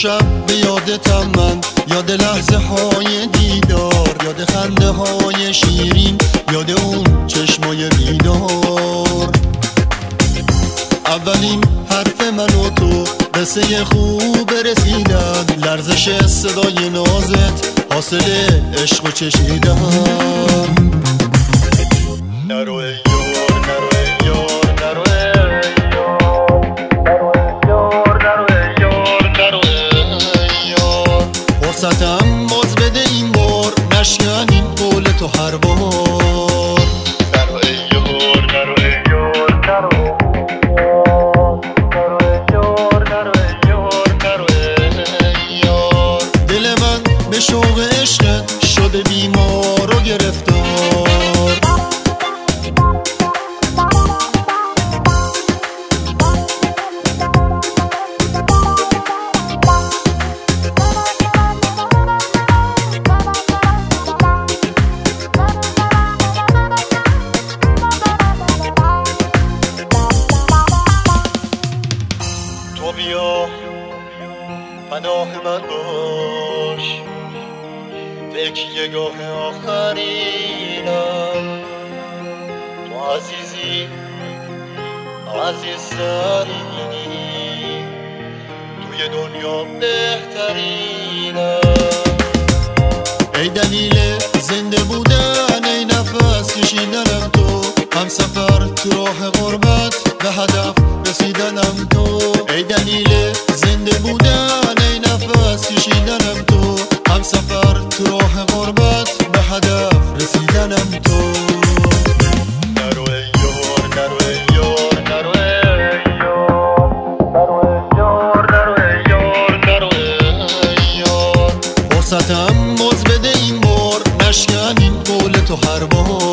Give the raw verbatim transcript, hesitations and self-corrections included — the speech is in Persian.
شب به یادتم من، یاد لحظه های دیدار، یاد خنده های شیرین، یاد اون چشمای بیدار. اولین حرف من و تو قصه خوب رسیدن، لرزش صدای نازت حاصل عشق و چشیدن. نرو ای یار، نرو ای یار، نرو ای یار، نرو ای یار، نرو ای یار. فرصتم باز بده این بار، نشکنیم قول تو هر بار. نرو ای یار، نرو ای یار، نرو به شوق عشقت شده بیمار و گرفتار. تو بیا پناه من باش، تکیه‌گاه آخرینم. تو عزیزی عزیزترینی، توی دنیا بهترینم. ای دلیل زنده بودن، ای نفس کشیدنم تو، هم سفر تو راه غربت، به هدف رسیدنم تو. ای دلیل زنده بودن، ای نفس کشیدنم تو، هم سفر تو راه غربت، به هدف رسیدنم تو. نرو ای یار، نرو ای یار، نرو ای یار، نرو ای یار، نرو ای یار. فرصتم باز بده این بار، نشکنیم قول تو هر بار.